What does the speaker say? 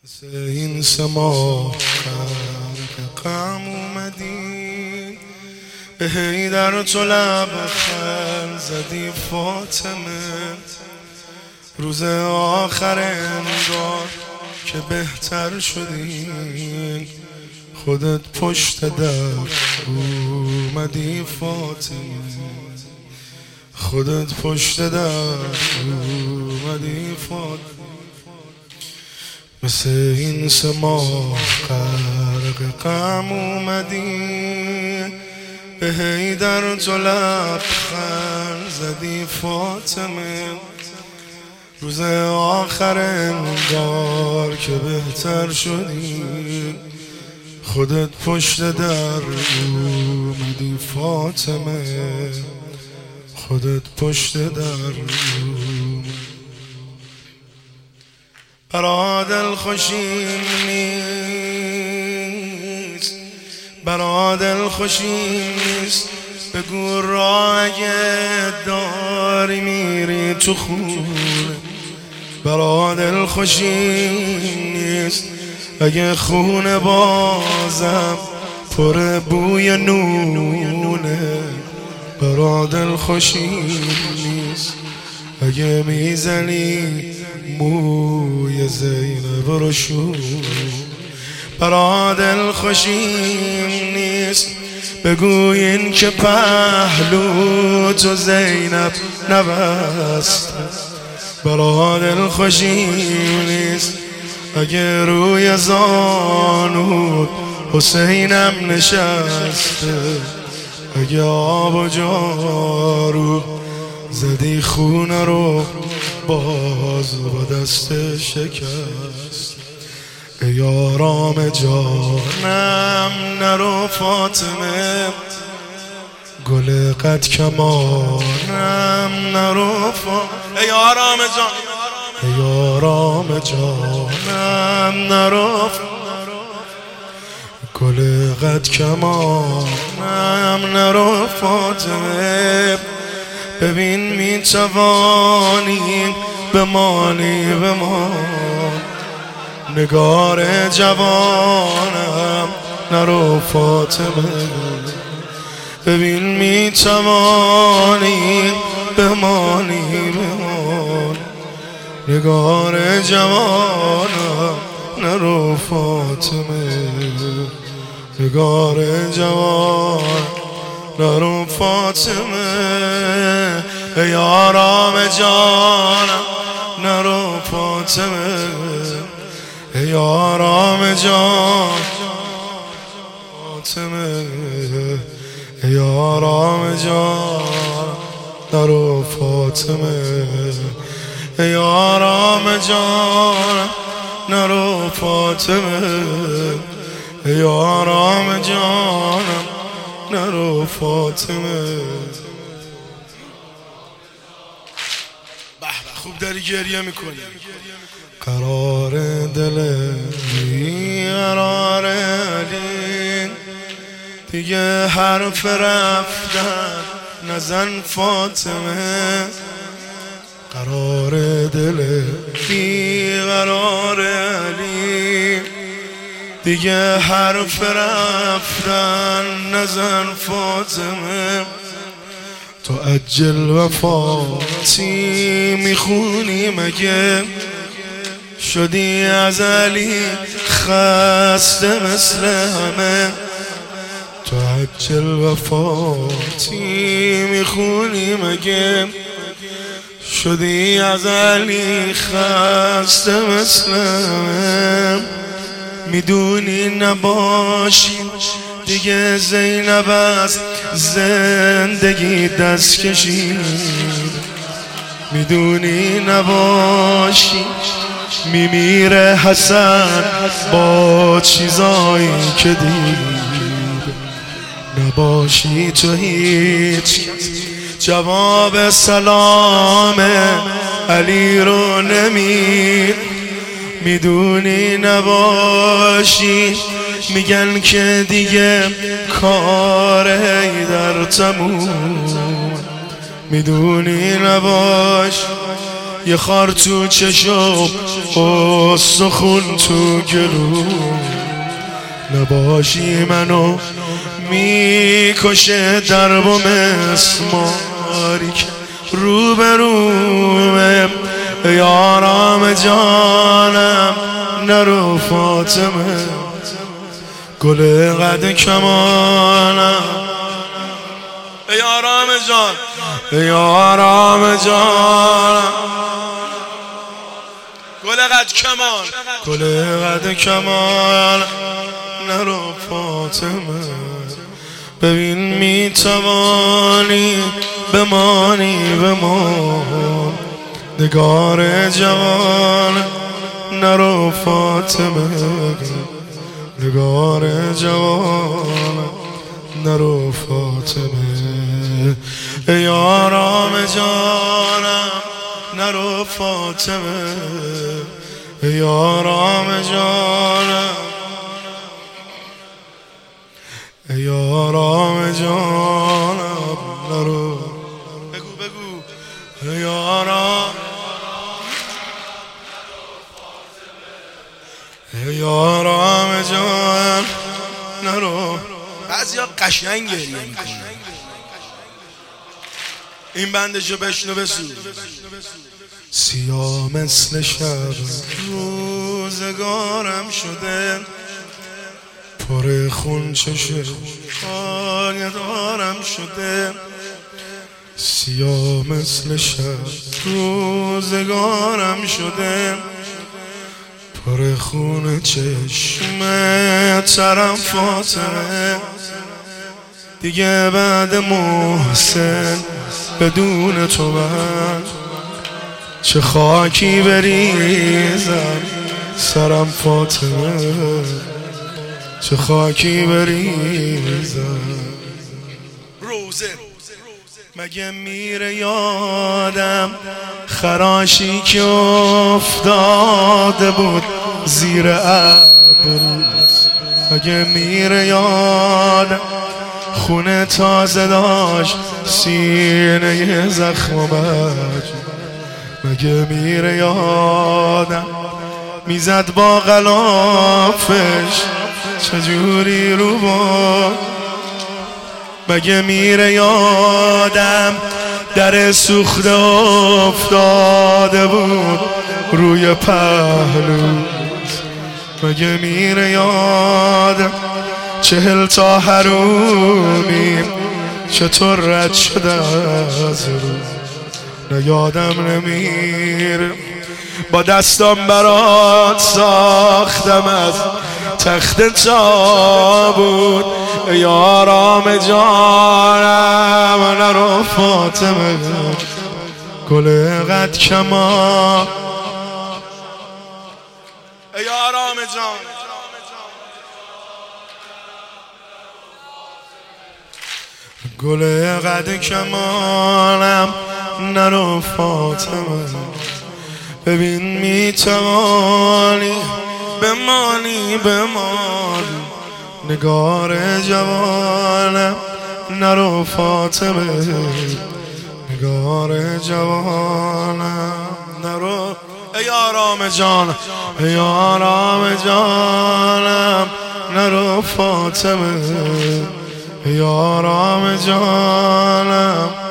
مثل این سما غم اومدی به حیدر تو لبخند زدی فاطمه، روز آخر انگار که بهتر شدی، خودت پشت در اومدی فاطمه، خودت پشت در اومدی فاطمه. مثل این سما غرق غم اومدی به حیدر تو لبخند زدی فاطمه، روز آخر انگار که بهتر شدی، خودت پشت در اومدی فاطمه، خودت پشت در اومدی. برا دل خوشیم نیست، برا دل خوشیم نیست، بگو راه اگه داری میری تو خونه. برا دل خوشیم نیست اگه خونه بازم پر بوی نونه. برا دل خوشیم نیست اگه میزنی موی زینب رو شو. برا دل خوشیم نیست بگوین که پهلو تو زینب نبست. برا دل خوشیم نیست اگه روی زانود حسینم نشسته، اگه آب و جارو زدی خونه رو باز با دست شکست. ای آرام جانم نرو فاطمه، گل قد کمانم نرو فاطمه. ای آرام جان، ای آرام جانم نرو، گل قد کمانم نرو فاطمه. ببین میتوانی بمانی بمان، نگار جوانم نرو فاطمه. ببین میتوانی بمانی بمان، نگار جوانم نرو فاطمه، نگار جوان نرو فاطمه. ای آرام جانم نرو فاطمه، ای آرام جان فاطمه، ای آرام جان نرو فاطمه، ای آرام جان نرو فاطمه، ای آرام جانم نرو فاطمه. خوب داری گریه میکنی. قرار دل بیقرار علی، دیگه حرف رفتن نزن فاطمه. قرار دل بیقرار علی، دیگه حرف رفتن نزن فاطمه. تو عجل وفاتی میخونی مگه، شدی از علی خسته مثل همه. تو عجل وفاتی میخونی مگه، شدی از علی خسته مثل همه. میدونی نباشی دیگه زینب از زندگی دست کشید، میدونی نباشی میمیره حسن با چیزایی که دید. نباشی تو هیچ جواب سلام علی رو نمید. میدونی نباشی میگن که دیگه کار حیدر تموم. میدونی نباش یه خار تو چشم استخون تو گلو نباشی منو میکشه درب و مسماری که روبرومه یارام جانم نرو فاطمه گل قد کمانم یارام جان یارام جانم گل قد کمان گل قد کمان نرو فاطمه ببین میتوانی بمان نگار جوان نرو فاطمه نگار جوان نرو فاطمه یارام جانم نرو فاطمه یارام جانم یارام جانم نرو بگو یارام یارام جان نرو بعضی ها قشنگ گریه میکنن این بندشو بشنو بسو سیاه مثل شب روزگارم شده پر خون چشه دارم شده سیاه مثل شب روزگارم شده پر خون چشم ترم فاطمه دیگه بعد محسن بدون تو من چه خاکی بریزم سرم فاطمه چه خاکی بریزم روزه مگه میره یادم خراشی که افتاده بود زیر ابروت مگه میره یادم خونه تازه داشت سینه زخم و مگه میره یادم میزد با غلافش چجوری رو با مگه میره یادم در سوخته افتاده بود روی پهلوت مگه میره یادم 40 تا حرومی چطور رد شده از رو نه یادم نمیره با دستم برات ساختم از تخت تابوت یارام جانم نرو فاطمه گل قد کمان یارام جان گل قد کمانم نرو فاطمه ببین میتوانی بمانی نگار جوانم نرو فاطمه نگار جوانم نرو یارام جان یارام جانم نرو فاطمه یارام جانم